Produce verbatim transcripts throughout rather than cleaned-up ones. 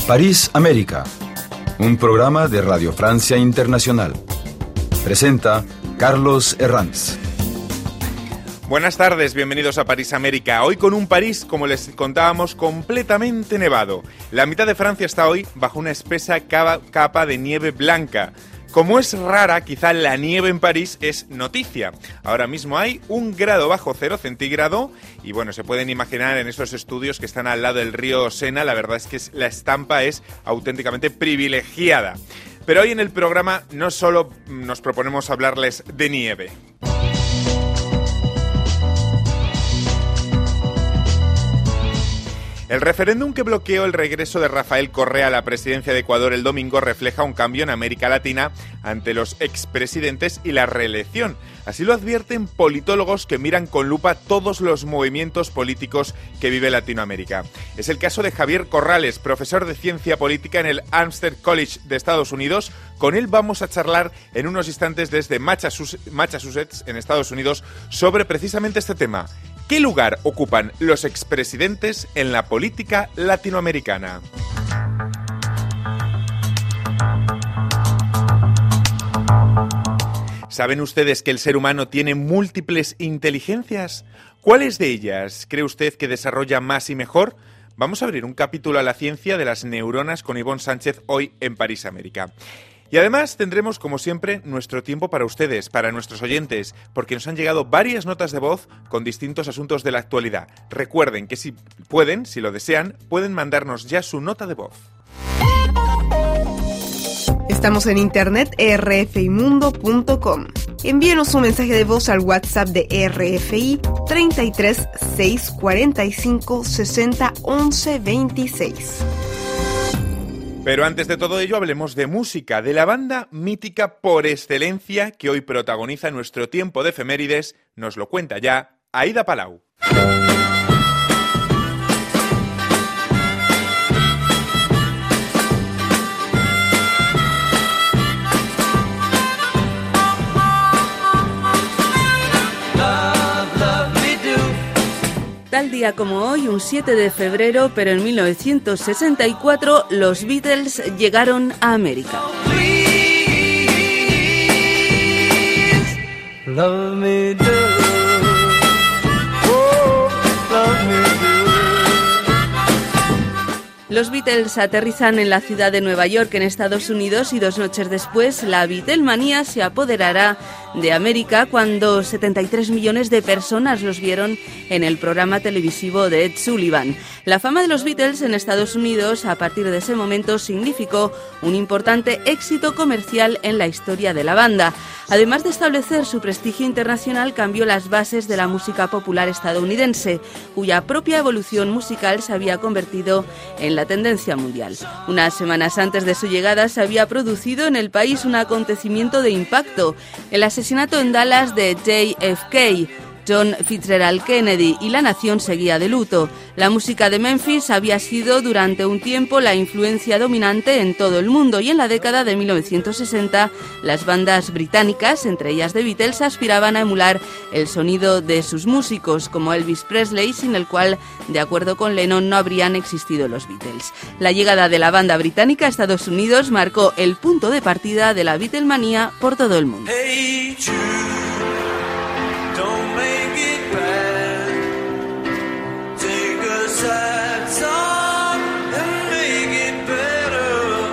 París, América, un programa de Radio Francia Internacional. Presenta Carlos Herranz. Buenas tardes, bienvenidos a París, América. Hoy con un París, como les contábamos, completamente nevado. La mitad de Francia está hoy bajo una espesa capa de nieve blanca. Como es rara, quizá la nieve en París es noticia. Ahora mismo hay un grado bajo cero centígrado y bueno, se pueden imaginar en esos estudios que están al lado del río Sena, la verdad es que la estampa es auténticamente privilegiada. Pero hoy en el programa no solo nos proponemos hablarles de nieve. El referéndum que bloqueó el regreso de Rafael Correa a la presidencia de Ecuador el domingo refleja un cambio en América Latina ante los expresidentes y la reelección. Así lo advierten politólogos que miran con lupa todos los movimientos políticos que vive Latinoamérica. Es el caso de Javier Corrales, profesor de Ciencia Política en el Amherst College de Estados Unidos. Con él vamos a charlar en unos instantes desde Massachusetts, en Estados Unidos, sobre precisamente este tema. ¿Qué lugar ocupan los expresidentes en la política latinoamericana? ¿Saben ustedes que el ser humano tiene múltiples inteligencias? ¿Cuáles de ellas cree usted que desarrolla más y mejor? Vamos a abrir un capítulo a la ciencia de las neuronas con Ivonne Sánchez hoy en París, América. Y además tendremos, como siempre, nuestro tiempo para ustedes, para nuestros oyentes, porque nos han llegado varias notas de voz con distintos asuntos de la actualidad. Recuerden que si pueden, si lo desean, pueden mandarnos ya su nota de voz. Estamos en internet, r f i mundo punto com. Envíenos un mensaje de voz al WhatsApp de R F I treinta y tres, seiscientos cuarenta y cinco, sesenta, once, veintiséis. Pero antes de todo ello hablemos de música, de la banda mítica por excelencia que hoy protagoniza nuestro tiempo de efemérides. Nos lo cuenta ya Aida Palau. Tal día como hoy, un siete de febrero, pero en mil novecientos sesenta y cuatro, los Beatles llegaron a América. Love me do. Oh, love me do. Los Beatles aterrizan en la ciudad de Nueva York, en Estados Unidos, y dos noches después la Beatlemanía se apoderará de América cuando setenta y tres millones de personas los vieron en el programa televisivo de Ed Sullivan. La fama de los Beatles en Estados Unidos a partir de ese momento significó un importante éxito comercial en la historia de la banda. Además de establecer su prestigio internacional, cambió las bases de la música popular estadounidense, cuya propia evolución musical se había convertido en la tendencia mundial. Unas semanas antes de su llegada se había producido en el país un acontecimiento de impacto, el asesinato en Dallas de J F K. John Fitzgerald Kennedy, y la nación seguía de luto. La música de Memphis había sido durante un tiempo la influencia dominante en todo el mundo, y en la década de mil novecientos sesenta las bandas británicas, entre ellas The Beatles, aspiraban a emular el sonido de sus músicos, como Elvis Presley, sin el cual, de acuerdo con Lennon, no habrían existido los Beatles. La llegada de la banda británica a Estados Unidos marcó el punto de partida de la Beatlemanía por todo el mundo. Hey, don't make it bad. Take a sad song and make it better.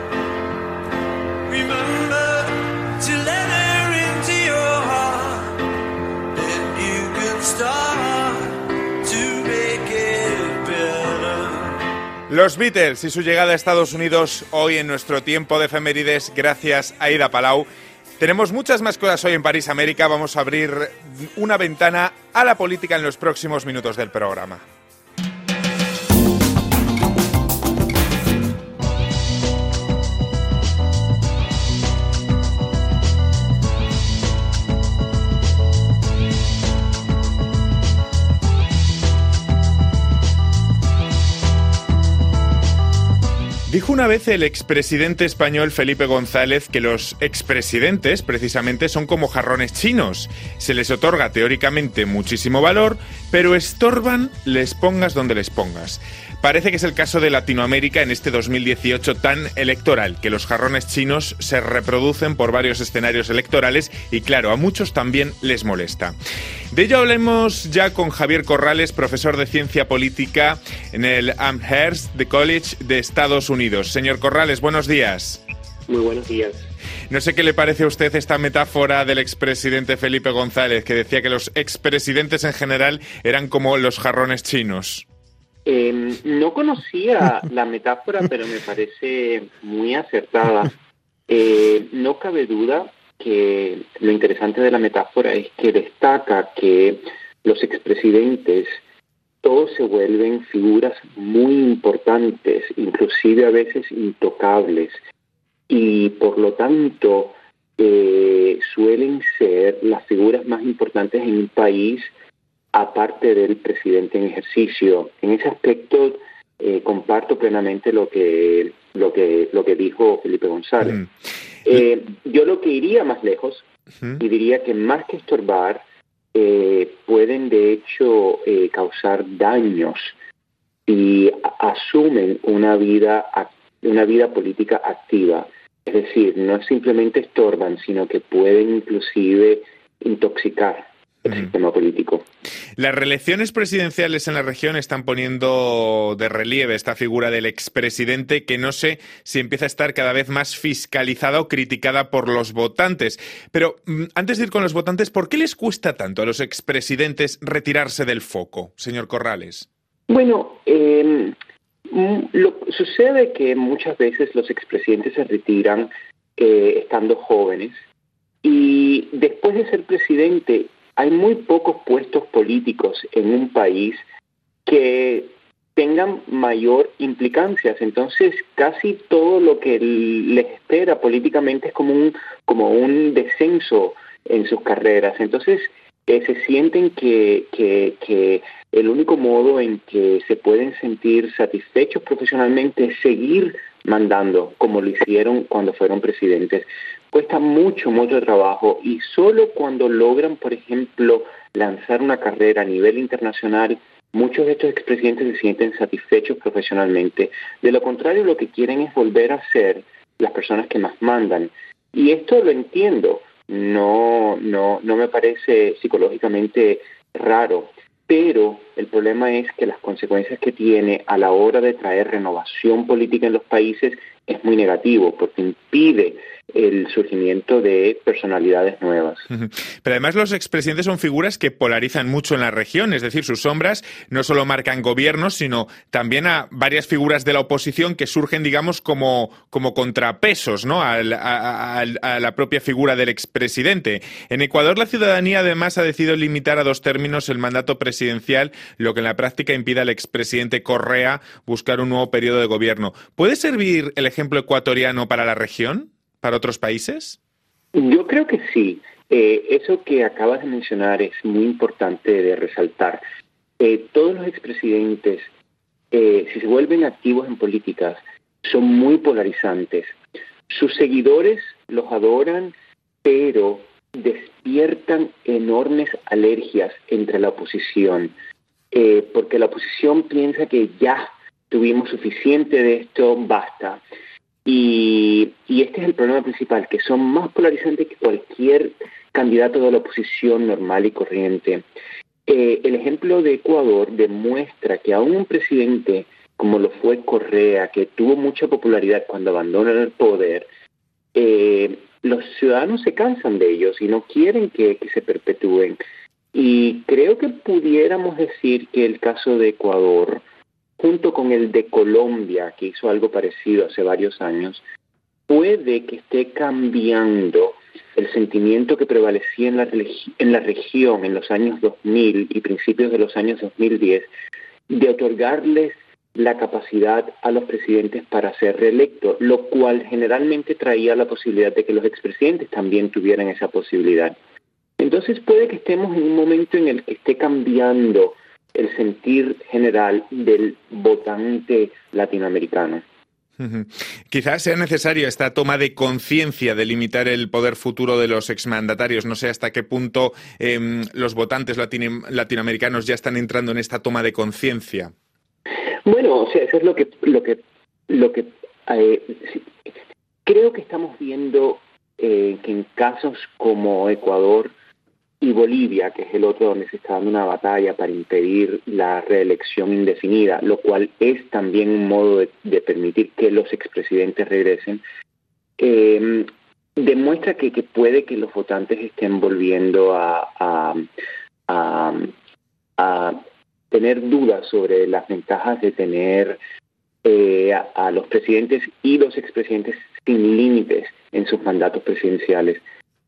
Remember to let her into your heart, and you can start to make it better. Los Beatles y su llegada a Estados Unidos hoy en nuestro tiempo de efemérides, gracias a Aida Palau. Tenemos muchas más cosas hoy en París, América. Vamos a abrir una ventana a la política en los próximos minutos del programa. Dijo una vez el expresidente español Felipe González que los expresidentes, precisamente, son como jarrones chinos. Se les otorga teóricamente muchísimo valor, pero estorban les pongas donde les pongas. Parece que es el caso de Latinoamérica en este dos mil dieciocho tan electoral, que los jarrones chinos se reproducen por varios escenarios electorales y, claro, a muchos también les molesta. De ello hablemos ya con Javier Corrales, profesor de Ciencia Política en el Amherst College de Estados Unidos. Señor Corrales, buenos días. Muy buenos días. No sé qué le parece a usted esta metáfora del expresidente Felipe González, que decía que los expresidentes en general eran como los jarrones chinos. Eh, no conocía la metáfora, pero me parece muy acertada. Eh, no cabe duda que lo interesante de la metáfora es que destaca que los expresidentes todos se vuelven figuras muy importantes, inclusive a veces intocables, y por lo tanto eh, suelen ser las figuras más importantes en un país aparte del presidente en ejercicio. En ese aspecto eh, comparto plenamente lo que lo que lo que dijo Felipe González. Mm. Eh, yo lo que iría más lejos uh-huh. y diría que más que estorbar eh, pueden de hecho eh, causar daños si asumen una vida una vida política activa. Es decir, no simplemente estorban, sino que pueden inclusive intoxicar el mm. sistema político. Las reelecciones presidenciales en la región están poniendo de relieve esta figura del expresidente, que no sé si empieza a estar cada vez más fiscalizada o criticada por los votantes. Pero antes de ir con los votantes, ¿por qué les cuesta tanto a los expresidentes retirarse del foco, señor Corrales? Bueno, eh, lo, sucede que muchas veces los expresidentes se retiran eh, estando jóvenes, y después de ser presidente hay muy pocos puestos políticos en un país que tengan mayor implicancias. Entonces, casi todo lo que les espera políticamente es como un, como un descenso en sus carreras. Entonces, eh, se sienten que, que, que el único modo en que se pueden sentir satisfechos profesionalmente es seguir mandando, como lo hicieron cuando fueron presidentes. Cuesta mucho, mucho trabajo, y solo cuando logran, por ejemplo, lanzar una carrera a nivel internacional, muchos de estos expresidentes se sienten satisfechos profesionalmente. De lo contrario, lo que quieren es volver a ser las personas que más mandan. Y esto lo entiendo, no, no, no me parece psicológicamente raro, pero el problema es que las consecuencias que tiene a la hora de traer renovación política en los países es muy negativo, porque impide el surgimiento de personalidades nuevas. Pero además los expresidentes son figuras que polarizan mucho en la región, es decir, sus sombras no solo marcan gobiernos, sino también a varias figuras de la oposición que surgen, digamos, como, como contrapesos, ¿no?, a, a, a, a la propia figura del expresidente. En Ecuador, la ciudadanía además ha decidido limitar a dos términos el mandato presidencial, lo que en la práctica impide al expresidente Correa buscar un nuevo periodo de gobierno. ¿Puede servir el ejemplo ecuatoriano para la región? ¿Para otros países? Yo creo que sí. Eh, eso que acabas de mencionar es muy importante de resaltar. Eh, todos los expresidentes, eh, si se vuelven activos en políticas, son muy polarizantes. Sus seguidores los adoran, pero despiertan enormes alergias entre la oposición, eh, porque la oposición piensa que ya tuvimos suficiente de esto, basta. Y, y este es el problema principal, que son más polarizantes que cualquier candidato de la oposición normal y corriente. Eh, el ejemplo de Ecuador demuestra que aún un presidente como lo fue Correa, que tuvo mucha popularidad cuando abandonó el poder, eh, los ciudadanos se cansan de ellos y no quieren que, que se perpetúen. Y creo que pudiéramos decir que el caso de Ecuador, junto con el de Colombia, que hizo algo parecido hace varios años, puede que esté cambiando el sentimiento que prevalecía en la, en la región en los años dos mil y principios de los años dos mil diez, de otorgarles la capacidad a los presidentes para ser reelectos, lo cual generalmente traía la posibilidad de que los expresidentes también tuvieran esa posibilidad. Entonces puede que estemos en un momento en el que esté cambiando el sentir general del votante latinoamericano. Uh-huh. Quizás sea necesario esta toma de conciencia de limitar el poder futuro de los exmandatarios. No sé hasta qué punto eh, los votantes latino- latinoamericanos ya están entrando en esta toma de conciencia. Bueno, o sea, eso es lo que lo que lo que eh, sí, creo que estamos viendo eh, que en casos como Ecuador y Bolivia, que es el otro donde se está dando una batalla para impedir la reelección indefinida, lo cual es también un modo de, de permitir que los expresidentes regresen, eh, demuestra que, que puede que los votantes estén volviendo a, a, a, a tener dudas sobre las ventajas de tener eh, a, a los presidentes y los expresidentes sin límites en sus mandatos presidenciales.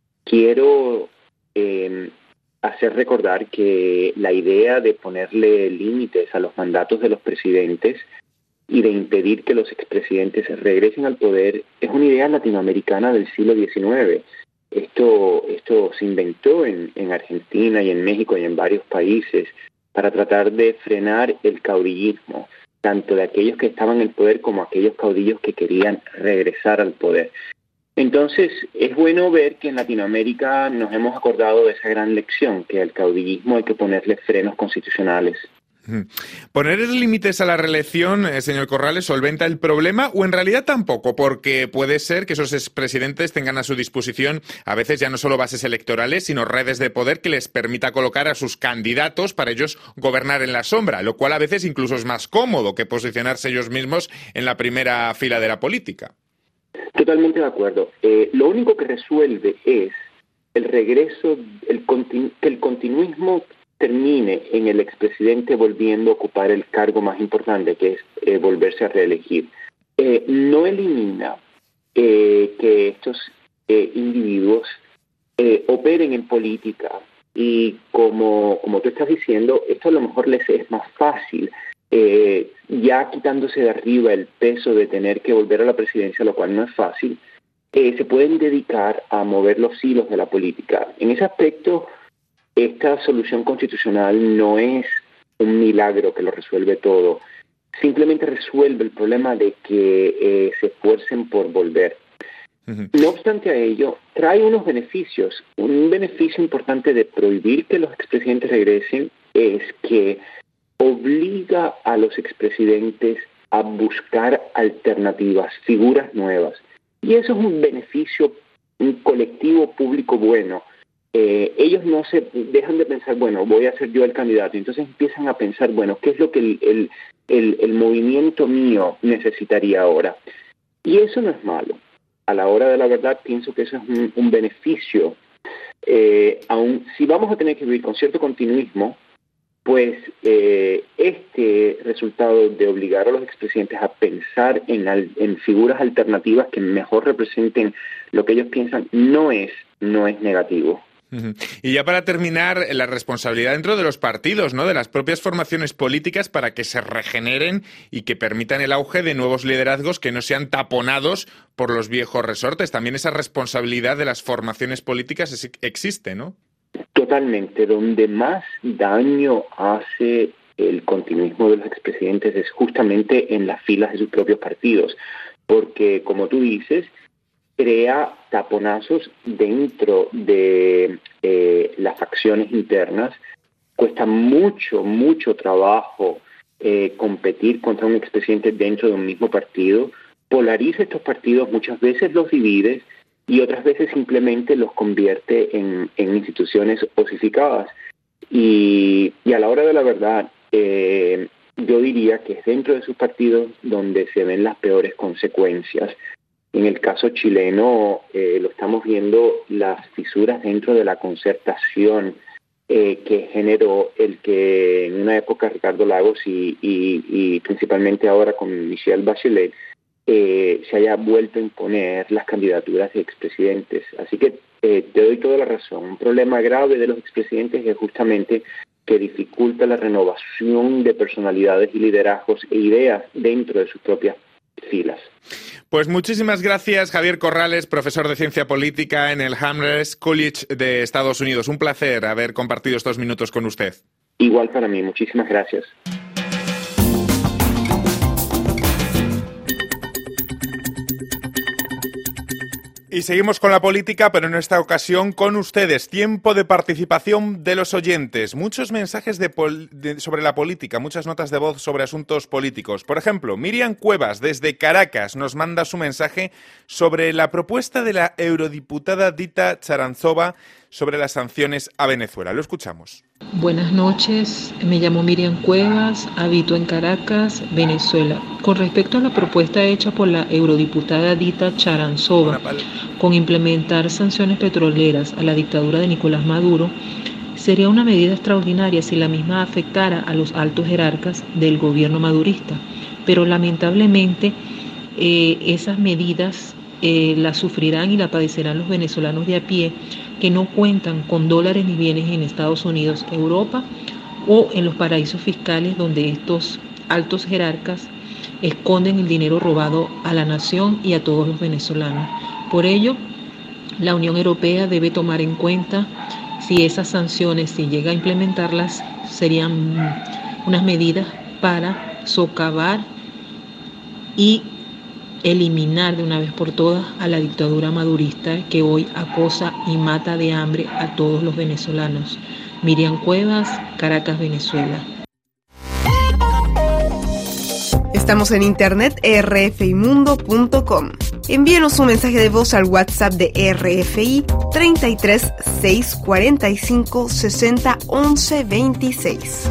Quiero Eh, hacer recordar que la idea de ponerle límites a los mandatos de los presidentes y de impedir que los expresidentes regresen al poder es una idea latinoamericana del siglo diecinueve. Esto, esto se inventó en, en Argentina y en México y en varios países para tratar de frenar el caudillismo, tanto de aquellos que estaban en el poder como aquellos caudillos que querían regresar al poder. Entonces, es bueno ver que en Latinoamérica nos hemos acordado de esa gran lección, que al caudillismo hay que ponerle frenos constitucionales. ¿Poner límites a la reelección, eh, señor Corrales, solventa el problema o en realidad tampoco? Porque puede ser que esos expresidentes tengan a su disposición a veces ya no solo bases electorales, sino redes de poder que les permita colocar a sus candidatos para ellos gobernar en la sombra, lo cual a veces incluso es más cómodo que posicionarse ellos mismos en la primera fila de la política. Totalmente de acuerdo. Eh, lo único que resuelve es el regreso, el continu- que el continuismo termine en el expresidente volviendo a ocupar el cargo más importante, que es eh, volverse a reelegir. Eh, no elimina eh, que estos eh, individuos eh, operen en política y como, como tú estás diciendo, esto a lo mejor les es más fácil. Eh, ya quitándose de arriba el peso de tener que volver a la presidencia, lo cual no es fácil, eh, se pueden dedicar a mover los hilos de la política. En ese aspecto, esta solución constitucional no es un milagro que lo resuelve todo, simplemente resuelve el problema de que eh, se esfuercen por volver. Uh-huh. No obstante a ello, trae unos beneficios. Un beneficio importante de prohibir que los expresidentes regresen es que obliga a los expresidentes a buscar alternativas, figuras nuevas. Y eso es un beneficio, un colectivo público bueno. Eh, ellos no se dejan de pensar, bueno, voy a ser yo el candidato. Entonces empiezan a pensar, bueno, ¿qué es lo que el, el, el, el movimiento mío necesitaría ahora? Y eso no es malo. A la hora de la verdad, pienso que eso es un, un beneficio. Eh, aun si vamos a tener que vivir con cierto continuismo, pues eh, este resultado de obligar a los expresidentes a pensar en, al, en figuras alternativas que mejor representen lo que ellos piensan no es, no es negativo. Uh-huh. Y ya para terminar, la responsabilidad dentro de los partidos, ¿no?, de las propias formaciones políticas para que se regeneren y que permitan el auge de nuevos liderazgos que no sean taponados por los viejos resortes. También esa responsabilidad de las formaciones políticas es, existe, ¿no? Totalmente. Donde más daño hace el continuismo de los expresidentes es justamente en las filas de sus propios partidos, porque, como tú dices, crea taponazos dentro de eh, las facciones internas. Cuesta mucho, mucho trabajo eh, competir contra un expresidente dentro de un mismo partido. Polariza estos partidos, muchas veces los divide y otras veces simplemente los convierte en, en instituciones osificadas. Y, y a la hora de la verdad, eh, yo diría que es dentro de sus partidos donde se ven las peores consecuencias. En el caso chileno eh, lo estamos viendo, las fisuras dentro de la concertación eh, que generó el que en una época Ricardo Lagos y, y, y principalmente ahora con Michelle Bachelet eh, se haya vuelto a imponer las candidaturas de expresidentes. Así que eh, te doy toda la razón. Un problema grave de los expresidentes es justamente que dificulta la renovación de personalidades y liderazgos e ideas dentro de sus propias filas. Pues muchísimas gracias, Javier Corrales, profesor de Ciencia Política en el Amherst College de Estados Unidos. Un placer haber compartido estos minutos con usted. Igual para mí, muchísimas gracias. Y seguimos con la política, pero en esta ocasión con ustedes. Tiempo de participación de los oyentes. Muchos mensajes de pol- de, sobre la política, muchas notas de voz sobre asuntos políticos. Por ejemplo, Miriam Cuevas, desde Caracas, nos manda su mensaje sobre la propuesta de la eurodiputada Dita Charanzova sobre las sanciones a Venezuela. Lo escuchamos. Buenas noches, me llamo Miriam Cuevas, habito en Caracas, Venezuela. Con respecto a la propuesta hecha por la eurodiputada Dita Charanzova con implementar sanciones petroleras a la dictadura de Nicolás Maduro, sería una medida extraordinaria si la misma afectara a los altos jerarcas del gobierno madurista. Pero lamentablemente eh, esas medidas eh, las sufrirán y las padecerán los venezolanos de a pie, que no cuentan con dólares ni bienes en Estados Unidos, Europa o en los paraísos fiscales donde estos altos jerarcas esconden el dinero robado a la nación y a todos los venezolanos. Por ello, la Unión Europea debe tomar en cuenta si esas sanciones, si llega a implementarlas, serían unas medidas para socavar y eliminar de una vez por todas a la dictadura madurista que hoy acosa y mata de hambre a todos los venezolanos. Miriam Cuevas, Caracas, Venezuela. Estamos en internet r f i mundo punto com. Envíenos un mensaje de voz al WhatsApp de R F I treinta y tres, seiscientos cuarenta y cinco, sesenta, once, veintiséis.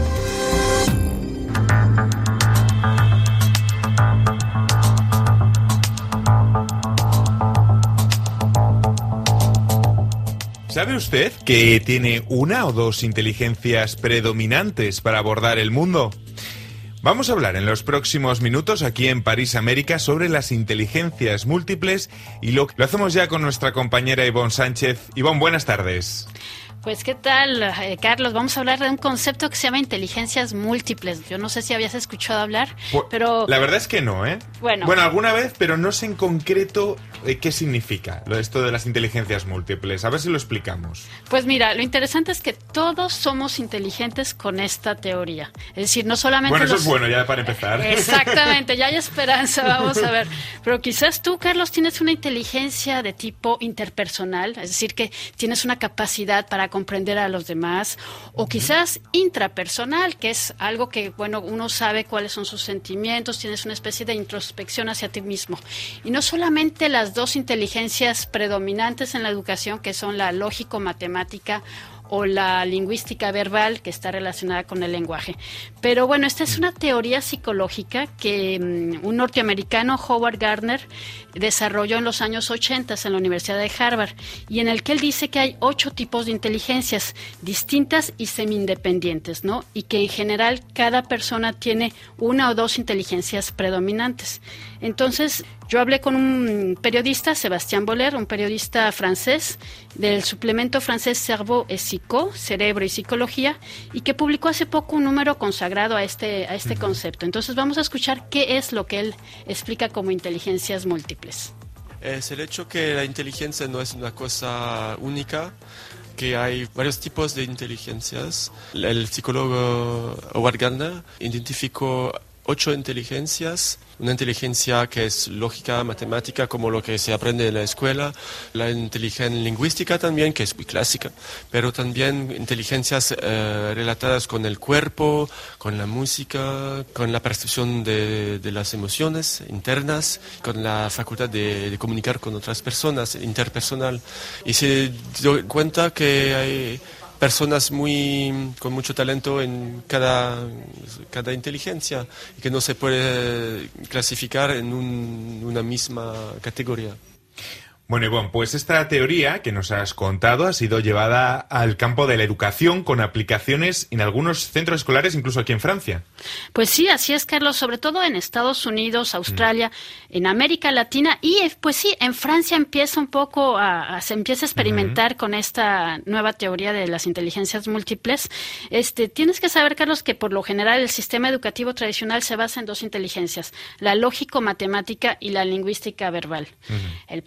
¿Sabe usted que tiene una o dos inteligencias predominantes para abordar el mundo? Vamos a hablar en los próximos minutos aquí en París, América, sobre las inteligencias múltiples y lo, lo hacemos ya con nuestra compañera Ivonne Sánchez. Ivonne, buenas tardes. Pues qué tal, eh, Carlos, vamos a hablar de un concepto que se llama inteligencias múltiples. Yo no sé si habías escuchado hablar, pues, pero... La verdad es que no, ¿eh? Bueno, bueno alguna vez, pero no sé en concreto eh, qué significa lo esto de las inteligencias múltiples. A ver si lo explicamos. Pues mira, lo interesante es que todos somos inteligentes con esta teoría. Es decir, no solamente... Bueno, eso los... es bueno ya para empezar. Exactamente, ya hay esperanza, vamos a ver. Pero quizás tú, Carlos, tienes una inteligencia de tipo interpersonal, es decir, que tienes una capacidad para comprender a los demás, o quizás intrapersonal, que es algo que, bueno, uno sabe cuáles son sus sentimientos, tienes una especie de introspección hacia ti mismo. Y no solamente las dos inteligencias predominantes en la educación, que son la lógico-matemática o la lingüística verbal, que está relacionada con el lenguaje. Pero bueno, esta es una teoría psicológica que um, un norteamericano, Howard Gardner, desarrolló en los años ochenta en la Universidad de Harvard, y en el que él dice que hay ocho tipos de inteligencias distintas y semi-independientes, ¿no? Y que en general cada persona tiene una o dos inteligencias predominantes. Entonces, yo hablé con un periodista, Sébastien Boller, un periodista francés, del suplemento francés Cerveau et Psycho, Cerebro y Psicología, y que publicó hace poco un número consagrado a este, a este uh-huh. concepto. Entonces vamos a escuchar qué es lo que él explica como inteligencias múltiples. Es el hecho que la inteligencia no es una cosa única, que hay varios tipos de inteligencias. El psicólogo Howard Gardner identificó ocho inteligencias. Una inteligencia que es lógica, matemática, como lo que se aprende en la escuela. La inteligencia lingüística también, que es muy clásica. Pero también inteligencias eh, relatadas con el cuerpo, con la música, con la percepción de, de las emociones internas, con la facultad de, de comunicar con otras personas, interpersonal. Y se dio cuenta que hay personas muy con mucho talento en cada, cada inteligencia y que no se puede clasificar en un, una misma categoría. Bueno, Ivonne, pues esta teoría que nos has contado ha sido llevada al campo de la educación con aplicaciones en algunos centros escolares, incluso aquí en Francia. Pues sí, así es, Carlos, sobre todo en Estados Unidos, Australia, mm. en América Latina y pues sí, en Francia empieza un poco a, a se empieza a experimentar mm. con esta nueva teoría de las inteligencias múltiples. Este, tienes que saber, Carlos, que por lo general el sistema educativo tradicional se basa en dos inteligencias, la lógico-matemática y la lingüística verbal. Mm. El problema es que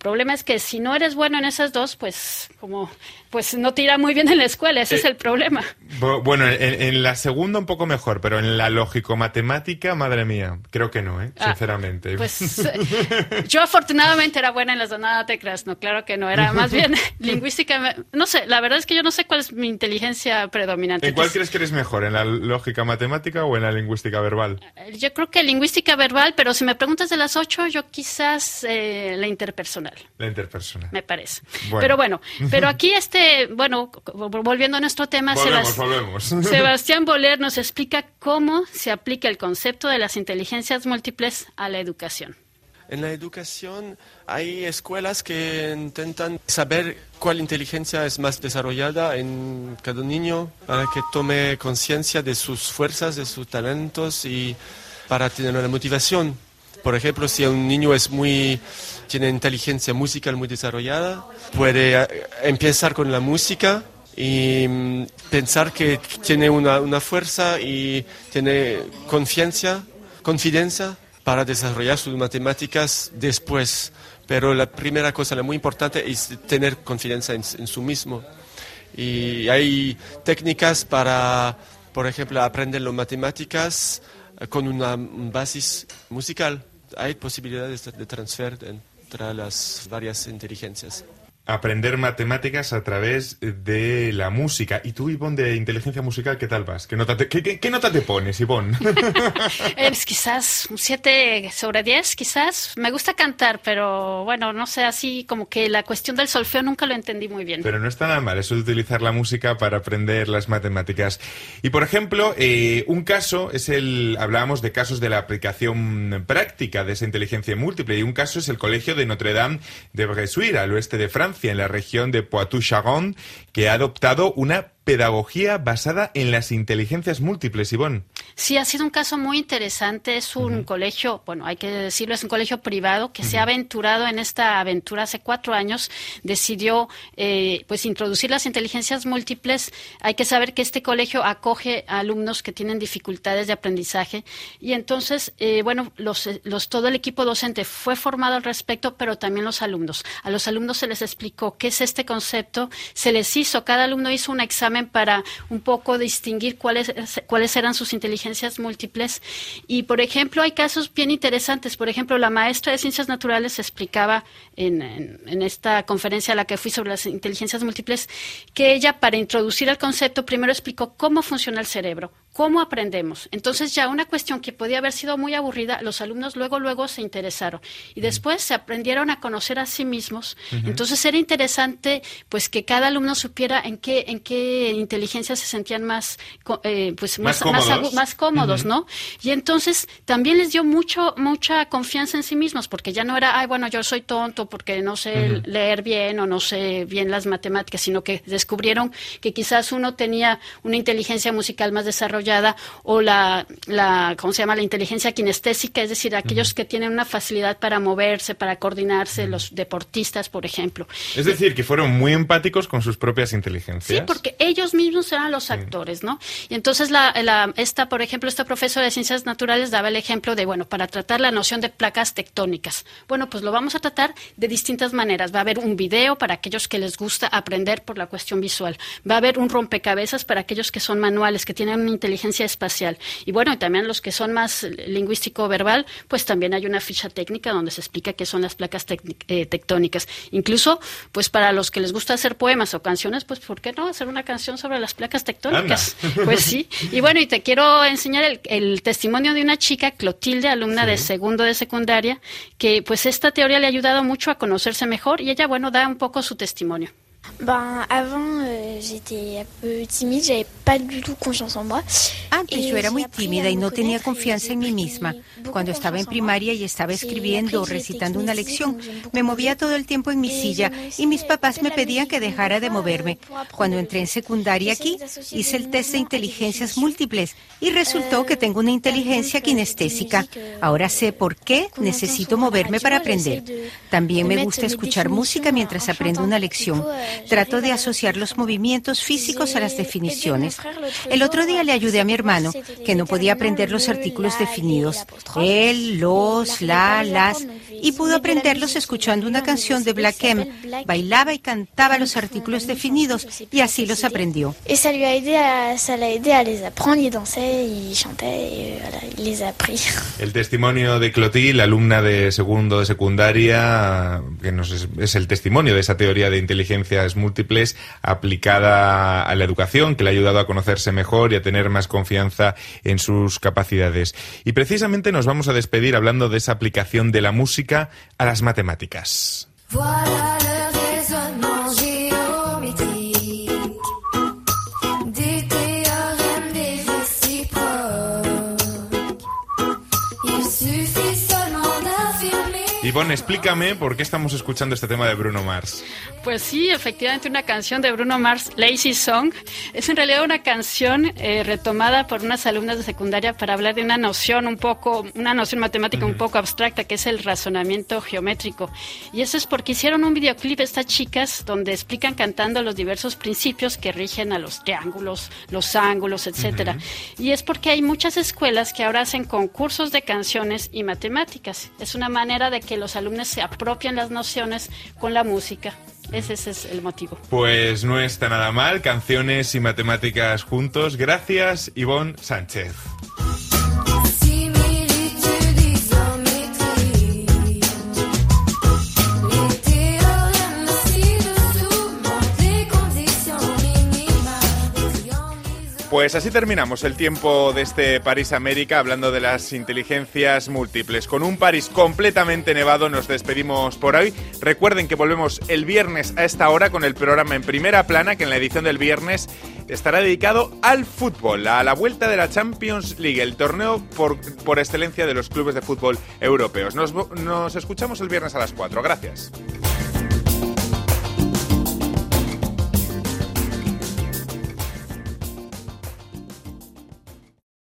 que si no eres bueno en esas dos, pues como pues no te irá muy bien en la escuela, ese eh, es el problema. Bueno, en, en la segunda un poco mejor, pero en la lógico-matemática, madre mía, creo que no, ¿eh? Ah, sinceramente. Pues yo afortunadamente era buena en las donadas teclas, no, claro que no, era más bien lingüística, no sé, la verdad es que yo no sé cuál es mi inteligencia predominante. ¿En cuál Entonces, crees que eres mejor, en la lógica-matemática o en la lingüística verbal? Yo creo que lingüística verbal, pero si me preguntas de las ocho, yo quizás eh, la interpersonal. La interpersonal. Me parece. Bueno. Pero bueno, pero aquí este bueno, volviendo a nuestro tema, volvemos, Sebast- volvemos. Sebastián Boler nos explica cómo se aplica el concepto de las inteligencias múltiples a la educación. En la educación hay escuelas que intentan saber cuál inteligencia es más desarrollada en cada niño para que tome conciencia de sus fuerzas, de sus talentos y para tener una motivación. Por ejemplo, si un niño es muy, tiene inteligencia musical muy desarrollada, puede empezar con la música y mm, pensar que tiene una, una fuerza y tiene confianza, confianza para desarrollar sus matemáticas después. Pero la primera cosa, la muy importante, es tener confianza en, en sí mismo. Y hay técnicas para, por ejemplo, aprender las matemáticas con una base musical. Hay posibilidades de transfer entre las varias inteligencias. Aprender matemáticas a través de la música. ¿Y tú, Ivonne, de inteligencia musical, qué tal vas? ¿Qué nota te, qué, qué, qué nota te pones, Ivonne? Es quizás un siete sobre diez, quizás. Me gusta cantar, pero bueno, no sé, así como que la cuestión del solfeo nunca lo entendí muy bien. Pero no está nada mal eso de utilizar la música para aprender las matemáticas. Y, por ejemplo, eh, un caso es el... Hablábamos de casos de la aplicación práctica de esa inteligencia múltiple, y un caso es el Colegio de Notre Dame de Bressuire, al oeste de Francia, en la región de Poitou-Charentes, que ha adoptado una pedagogía basada en las inteligencias múltiples, Ivonne. Sí, ha sido un caso muy interesante. Es un uh-huh. colegio, bueno, hay que decirlo, es un colegio privado que uh-huh. se ha aventurado en esta aventura hace cuatro años. Decidió, eh, pues, introducir las inteligencias múltiples. Hay que saber que este colegio acoge a alumnos que tienen dificultades de aprendizaje y entonces, eh, bueno, los, los, todo el equipo docente fue formado al respecto, pero también los alumnos. A los alumnos se les explicó qué es este concepto, se les hizo, cada alumno hizo un examen para un poco distinguir cuáles, cuáles eran sus inteligencias múltiples. Y, por ejemplo, hay casos bien interesantes. Por ejemplo, la maestra de Ciencias Naturales explicaba en, en, en esta conferencia a la que fui sobre las inteligencias múltiples que ella, para introducir el concepto, primero explicó cómo funciona el cerebro, cómo aprendemos. Entonces, ya una cuestión que podía haber sido muy aburrida, los alumnos luego, luego se interesaron. Y después se aprendieron a conocer a sí mismos. Uh-huh. Entonces, era interesante, pues, que cada alumno supiera en qué, en qué inteligencia se sentían más, eh, pues, más, más cómodos, más, más cómodos, uh-huh. ¿no? Y entonces, también les dio mucho, mucha confianza en sí mismos, porque ya no era, ay, bueno, yo soy tonto porque no sé uh-huh. leer bien o no sé bien las matemáticas, sino que descubrieron que quizás uno tenía una inteligencia musical más desarrollada o la, la ¿cómo se llama? La inteligencia kinestésica, es decir, aquellos uh-huh. que tienen una facilidad para moverse, para coordinarse, uh-huh. los deportistas, por ejemplo. Es decir, que fueron muy empáticos con sus propias inteligencias. Sí, porque ellos mismos eran los actores, ¿no? Y entonces, la, la, esta, por ejemplo, esta profesora de Ciencias Naturales daba el ejemplo de, bueno, para tratar la noción de placas tectónicas. Bueno, pues lo vamos a tratar de distintas maneras. Va a haber un video para aquellos que les gusta aprender por la cuestión visual. Va a haber un rompecabezas para aquellos que son manuales, que tienen una inteligencia espacial. Y bueno, y también los que son más lingüístico-verbal, pues también hay una ficha técnica donde se explica qué son las placas tec- eh, tectónicas. Incluso, pues para los que les gusta hacer poemas o canciones, pues ¿por qué no hacer una canción sobre las placas tectónicas? Anda. Pues sí. Y bueno, y te quiero enseñar el, el testimonio de una chica, Clotilde, alumna sí. de segundo de secundaria, que pues esta teoría le ha ayudado mucho a conocerse mejor y ella, bueno, da un poco su testimonio. Ben, avant, euh, j'étais un peu timide, j'avais pas du tout confiance en moi. Antes yo era muy tímida y no tenía confianza en mí misma. Cuando estaba en primaria y estaba escribiendo o recitando una lección, me movía todo el tiempo en mi silla y mis papás me pedían que dejara de moverme. Cuando entré en secundaria aquí, hice el test de inteligencias múltiples y resultó que tengo una inteligencia kinestésica. Ahora sé por qué necesito moverme para aprender. También me gusta escuchar música mientras aprendo una lección. trato de asociar los movimientos físicos a las definiciones. El otro día le ayudé a mi hermano, que no podía aprender los artículos definidos. Él, los, la, las, y pudo aprenderlos escuchando una canción de Black M. Bailaba y cantaba los artículos definidos y así los aprendió. Y ça lui a aidé a, ça l'a aidé à les apprendre, il dansait, il chantait, et voilà, il les a appris. El testimonio de Clotilde, alumna de segundo de secundaria, que nos es, es el testimonio de esa teoría de inteligencias múltiples aplicada a la educación, que le ha ayudado a conocerse mejor y a tener más confianza en sus capacidades. Y precisamente nos vamos a despedir hablando de esa aplicación de la música a las matemáticas. Voilà le raisonnement géométrique des théorèmes des réciproques. Il suffit seulement d'affirmer. Ivonne, explícame por qué estamos escuchando este tema de Bruno Mars. Pues sí, efectivamente una canción de Bruno Mars, Lazy Song, es en realidad una canción eh, retomada por unas alumnas de secundaria para hablar de una noción un poco, una noción matemática uh-huh. un poco abstracta, que es el razonamiento geométrico. Y eso es porque hicieron un videoclip estas chicas donde explican cantando los diversos principios que rigen a los triángulos, los ángulos, etcétera. Uh-huh. Y es porque hay muchas escuelas que ahora hacen concursos de canciones y matemáticas. Es una manera de que los alumnos se apropien las nociones con la música. Ese, ese es el motivo. Pues no está nada mal, canciones y matemáticas juntos. Gracias, Ivonne Sánchez. Pues así terminamos el tiempo de este París América, hablando de las inteligencias múltiples. Con un París completamente nevado nos despedimos por hoy. Recuerden que volvemos el viernes a esta hora con el programa En Primera Plana, que en la edición del viernes estará dedicado al fútbol, a la vuelta de la Champions League, el torneo por, por excelencia de los clubes de fútbol europeos. Nos, nos escuchamos el viernes a las cuatro. Gracias.